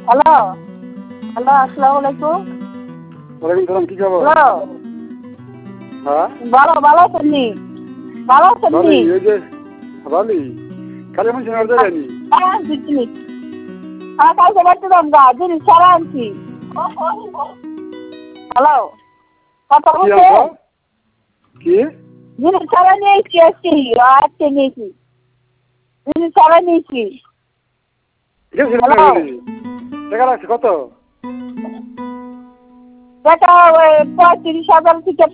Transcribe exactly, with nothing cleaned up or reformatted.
Hello hello আসসালামু আলাইকুম। ওয়ালাইকুম সালাম, কি খবর? হ্যালো হ্যাঁ ভালো ভালো আছেন নি? ভালো আছেন নি? ভালোই, ওই যে ভালোই। কালী মন্দির আর যায়নি। হ্যাঁ আনছি জিনিস। হ্যাঁ কালকে বাড়তেলাম গা জিনিস সারা আনছি। হ্যালো কথা কি বলছেন? আনছো? কি? জিনিস সারা নিয়েছি আজকে আজকে নিয়েছি জিনিস সারা নিয়েছি। গেছিল না হ্যালো গেলি? টাকা লাগছে কত? টাকা ওই পঁয়ত্রিশ হাজার থেকে